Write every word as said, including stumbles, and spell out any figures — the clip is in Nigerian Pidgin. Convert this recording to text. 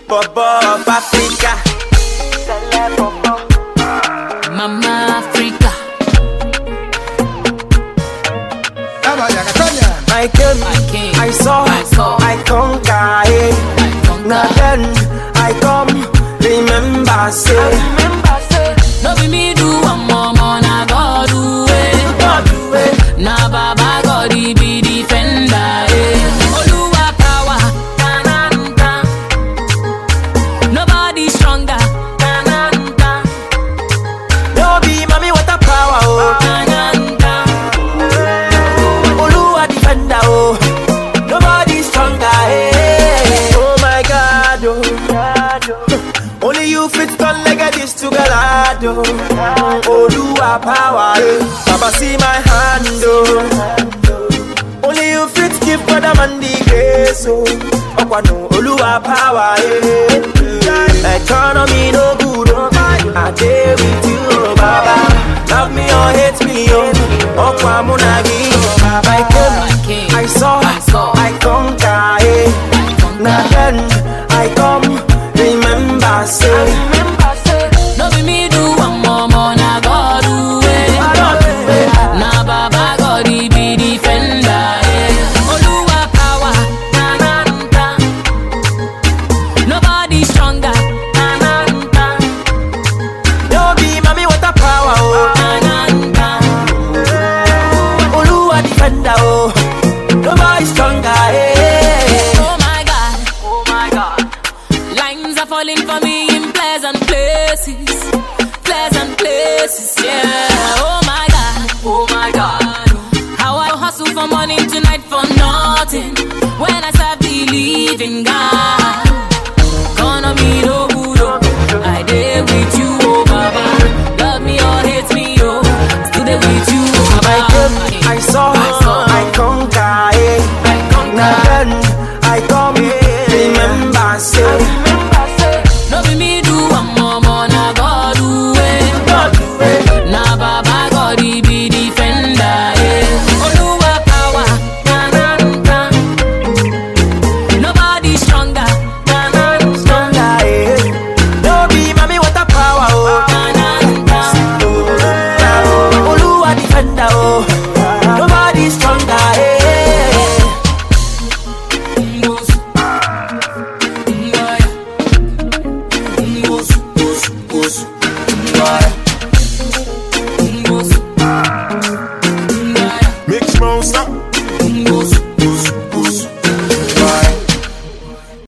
Bobo of Africa. Mama Africa. I came, I came, I saw, I saw, I conquer. eh. I conquer. Now then, I come, remember, say, remember, say, no be me do one more, more, na God do it. God do it. Na Baba God he be defender. Eh. Oluwa power, tananta. Nobody stronger, tananta. No be mommy, what a power, oh. Tananta. Oluwa defender, oh. Nobody stronger, eh. Oh my God, oh. Only you fit turn like a this to Galado. Oluwa power, eh. Baba see my hand, oh. Only you fit give brother man the grace, oh. Okwano, Oluwa power, eh. Economy no good, oh. I stay with you, oh, Baba. Love me or hate me, oh. Okwa munagi, oh, Baba. I came, I saw, I saw, I conquer, eh. I conquer. Now then, I come, remember, say.